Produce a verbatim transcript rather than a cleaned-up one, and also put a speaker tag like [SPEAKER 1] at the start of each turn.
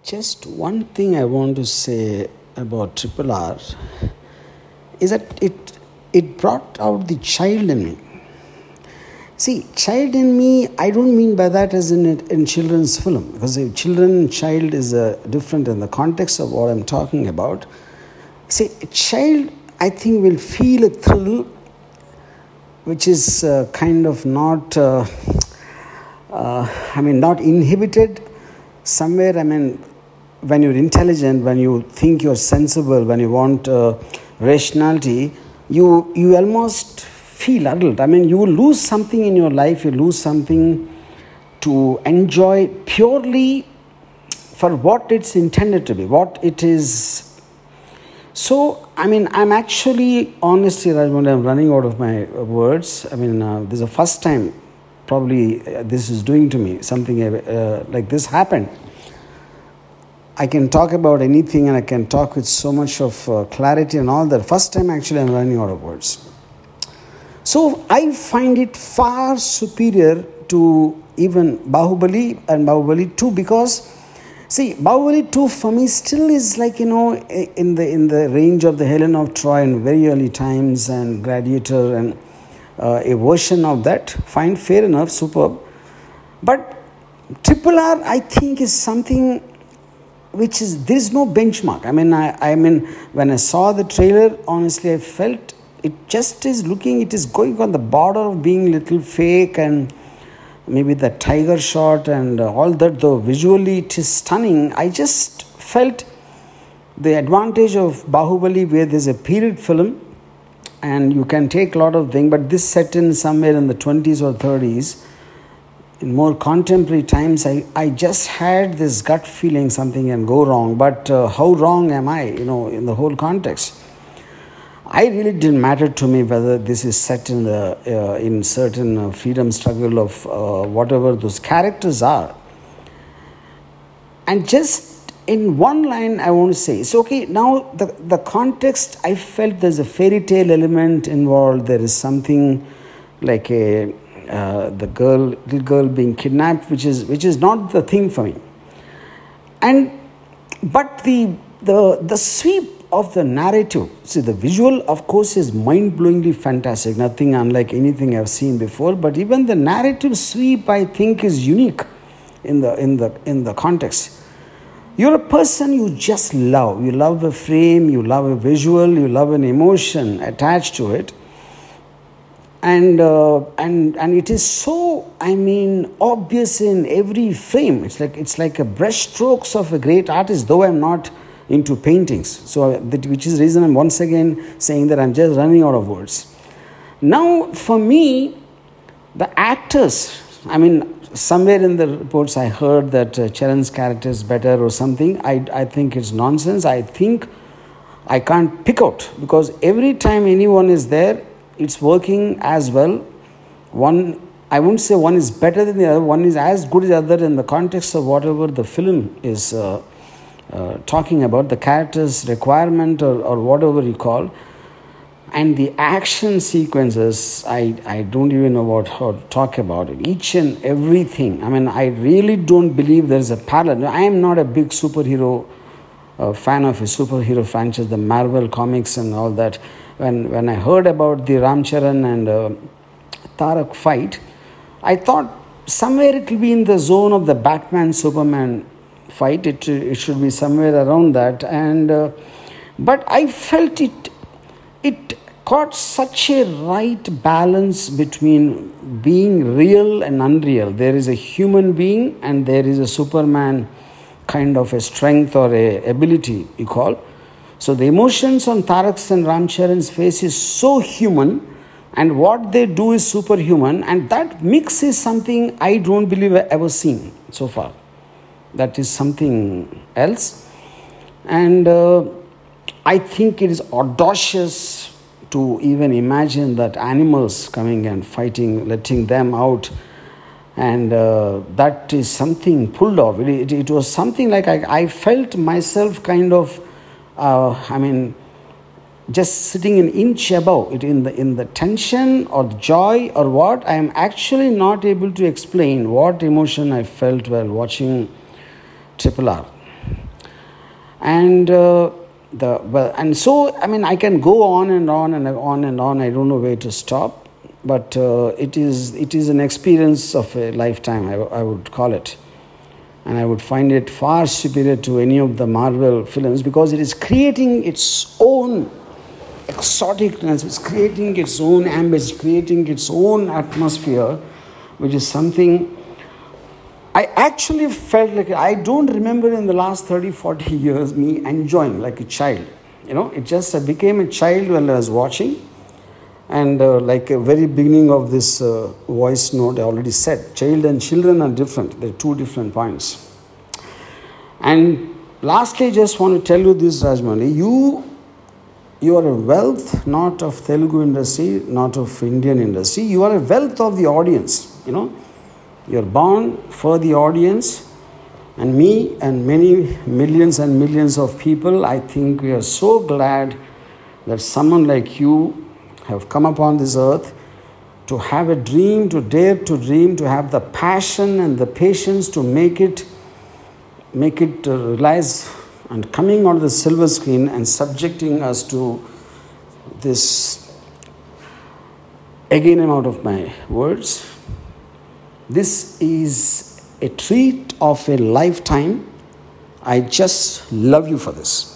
[SPEAKER 1] Just one thing I want to say about Triple R is that it it brought out the child in me. See, child in me, I don't mean by that as in in children's film, because a children and child is uh, different in the context of what I'm talking about. See, a child, I think, will feel a thrill which is uh, kind of not, uh, uh, I mean, not inhibited somewhere. I mean, when you're intelligent, when you think you're sensible, when you want uh, rationality, you you almost feel adult. I mean, you will lose something in your life, you lose something to enjoy purely for what it's intended to be, what it is. So, I mean, I'm actually, honestly, Rajmouli, I'm running out of my words. I mean, uh, this is the first time probably uh, this is doing to me, something uh, like this happened. I can talk about anything and I can talk with so much of uh, clarity and all that. First time actually I'm running out of words. So I find it far superior to even Bahubali and Bahubali two, because see, Bahubali two for me still is like, you know, in the in the range of the Helen of Troy in very early times and Gladiator and uh, a version of that. Fine, fair enough, superb. But Triple R, I think, is something which is, there is no benchmark. I mean, I, I mean, when I saw the trailer, honestly, I felt it just is looking, it is going on the border of being little fake, and maybe the tiger shot and all that, though visually it is stunning. I just felt the advantage of Bahubali, where there's a period film and you can take a lot of things, but this set in somewhere in the twenties or thirties, in more contemporary times, I, I just had this gut feeling something can go wrong. But uh, how wrong am I, you know, in the whole context? I really didn't matter to me whether this is set in the uh, in certain uh, freedom struggle of uh, whatever those characters are. And just in one line, I want to say, it's okay, now the, the context, I felt there's a fairy tale element involved. There is something like a uh, the girl, little girl being kidnapped, which is which is not the thing for me. And but the the the sweep of the narrative, see, the visual, of course, is mind-blowingly fantastic, nothing unlike anything I've seen before, but even the narrative sweep, I think, is unique in the in the in the context. You're a person you just love. You love a frame, you love a visual, you love an emotion attached to it. And uh, and and it is so, I mean, obvious in every frame. It's like it's like a brush strokes of a great artist, though I'm not into paintings. So that, which is the reason I'm once again saying that I'm just running out of words. Now, for me, the actors, I mean, somewhere in the reports I heard that uh, Charan's character is better or something. I, I think it's nonsense. I think I can't pick out, because every time anyone is there, it's working as well. One, I wouldn't say one is better than the other. One is as good as the other in the context of whatever the film is uh, Uh, talking about, the character's requirement or, or whatever you call. And the action sequences, I, I don't even know what, how to talk about it. Each and everything. I mean, I really don't believe there's a parallel. I am not a big superhero uh, fan of a superhero franchise, the Marvel comics and all that. When, when I heard about the Ram Charan and uh, Tarak fight, I thought somewhere it will be in the zone of the Batman-Superman fight. It it should be somewhere around that. And uh, but I felt it it caught such a right balance between being real and unreal. There is a human being and there is a Superman kind of a strength or a ability, you call. So the emotions on Tarak's and Ram Charan's face is so human, and what they do is superhuman, and that mix is something I don't believe I've ever seen so far. That is something else. And uh, I think it is audacious to even imagine that animals coming and fighting, letting them out. And uh, that is something pulled off. It, it, it was something like I, I felt myself kind of, uh, I mean, just sitting an inch above it in the in the tension or joy or what. I am actually not able to explain what emotion I felt while watching Triple R. And uh, the well, and so I mean I can go on and on and on and on. I don't know where to stop, but uh, it is it is an experience of a lifetime. I, I would call it, and I would find it far superior to any of the Marvel films because it is creating its own exoticness. It's creating its own ambience, creating its own atmosphere, which is something. I actually felt like I don't remember in the last thirty, forty years me enjoying like a child. You know, it just I became a child when I was watching. And uh, like a very beginning of this uh, voice note, I already said, child and children are different. They're two different points. And lastly, I just want to tell you this, Rajmani. You, you are a wealth not of Telugu industry, not of Indian industry. You are a wealth of the audience, you know. You're born for the audience, and me and many millions and millions of people. I think we are so glad that someone like you have come upon this earth to have a dream, to dare to dream, to have the passion and the patience to make it, make it uh, realize, and coming on the silver screen and subjecting us to this. Again, I'm out of my words. This is a treat of a lifetime. I just love you for this.